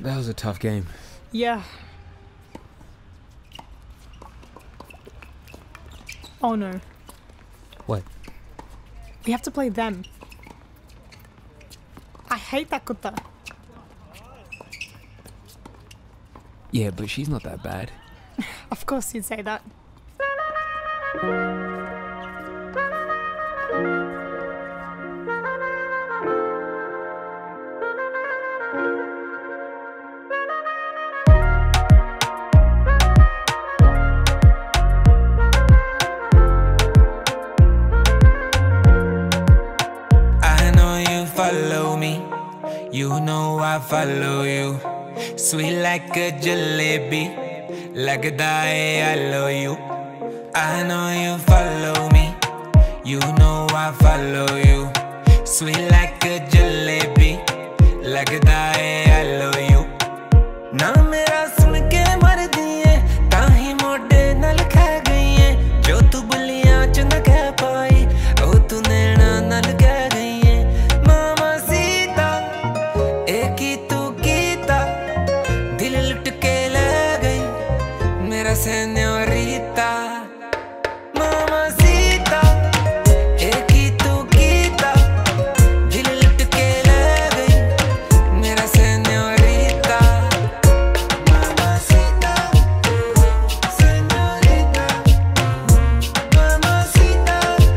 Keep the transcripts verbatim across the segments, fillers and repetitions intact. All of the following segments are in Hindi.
That was a tough game. Yeah. Oh no. What? We have to play them. I hate that kutta. Yeah, but she's not that bad. Of course you'd say that. Follow me, you know I follow you. Sweet like a jalebi, lagda hai I love you. I know you follow me, you know I follow you. Sweet like a jalebi, lagda hai I love you. Na mera sun ke mar diye, tahi mode nal kha gayi hai. Jo tu buliyan ch na keh pai, oh tu naina nal keh señorita, mamacita, एक ही तू गीता, दिल लुट के ले गई, मेरा señorita, mamacita, señorita, mamacita,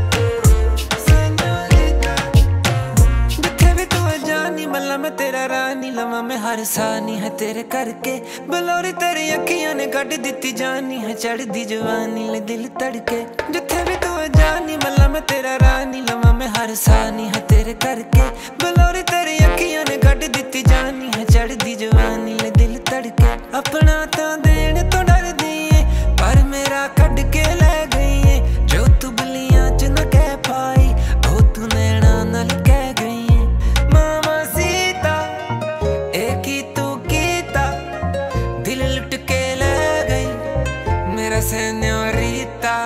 señorita, जिथे भी तू है जानी मल्ला मैं तेरा रानी लम्हा में हर सानी है तेरे करके बलौरी तेरी अखियां ने कट दिती जानी है चढ़ दी जवानी ले दिल तड़के जिथे भी तू है जानी मल्ला मैं तेरा रानी लम्हा में हर सानी है तेरे करके बलौरी तेरी अखियां ने कट दिती जानी है चढ़ दी जवानी ले दिल तड़के अपना तो देने तो डर दिए पर मेरा कट के ले गई है जो तू बलियां च न कह पाई ओ तू नैना नल कह गई है मामा सीता एक ही तू गीता दिल लुट के ले गई मेरा señorita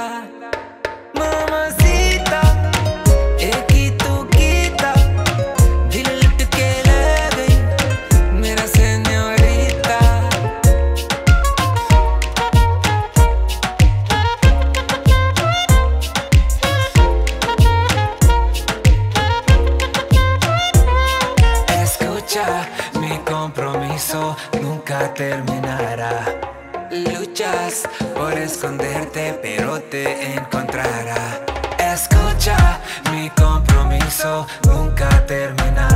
mamacita एक ही तू गीता दिल लुट के ले गई मेरा señorita escucha mi compromiso nunca terminará. Luchas por esconderte, pero te encontrará. Escucha, mi compromiso nunca terminará.